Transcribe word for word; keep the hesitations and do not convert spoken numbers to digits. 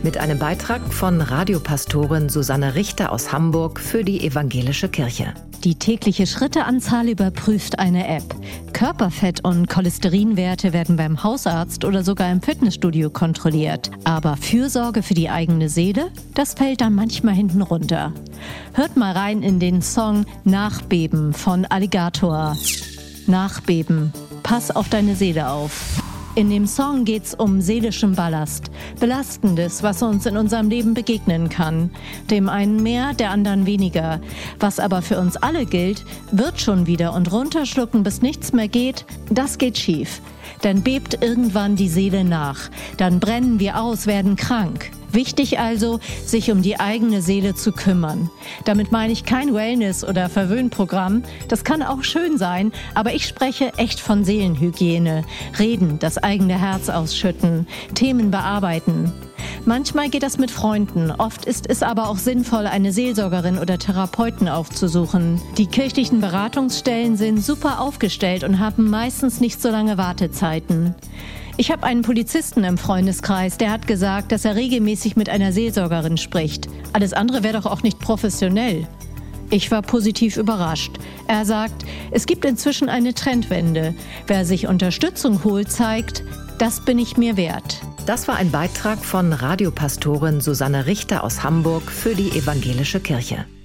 mit einem Beitrag von Radiopastorin Susanne Richter aus Hamburg für die Evangelische Kirche. Die tägliche Schritteanzahl überprüft eine App. Körperfett- und Cholesterinwerte werden beim Hausarzt oder sogar im Fitnessstudio kontrolliert. Aber Fürsorge für die eigene Seele, das fällt dann manchmal hinten runter. Hört mal rein in den Song Nachbeben von Alligator. Nachbeben. Pass auf deine Seele auf. In dem Song geht's um seelischen Ballast. Belastendes, was uns in unserem Leben begegnen kann. Dem einen mehr, der anderen weniger. Was aber für uns alle gilt, wird schon wieder und runterschlucken, bis nichts mehr geht, das geht schief. Dann bebt irgendwann die Seele nach. Dann brennen wir aus, werden krank. Wichtig also, sich um die eigene Seele zu kümmern. Damit meine ich kein Wellness- oder Verwöhnprogramm. Das kann auch schön sein, aber ich spreche echt von Seelenhygiene. Reden, das eigene Herz ausschütten, Themen bearbeiten. Manchmal geht das mit Freunden, oft ist es aber auch sinnvoll, eine Seelsorgerin oder Therapeuten aufzusuchen. Die kirchlichen Beratungsstellen sind super aufgestellt und haben meistens nicht so lange Wartezeiten. Ich habe einen Polizisten im Freundeskreis, der hat gesagt, dass er regelmäßig mit einer Seelsorgerin spricht. Alles andere wäre doch auch nicht professionell. Ich war positiv überrascht. Er sagt, es gibt inzwischen eine Trendwende. Wer sich Unterstützung holt, zeigt, das bin ich mir wert. Das war ein Beitrag von Radiopastorin Susanne Richter aus Hamburg für die Evangelische Kirche.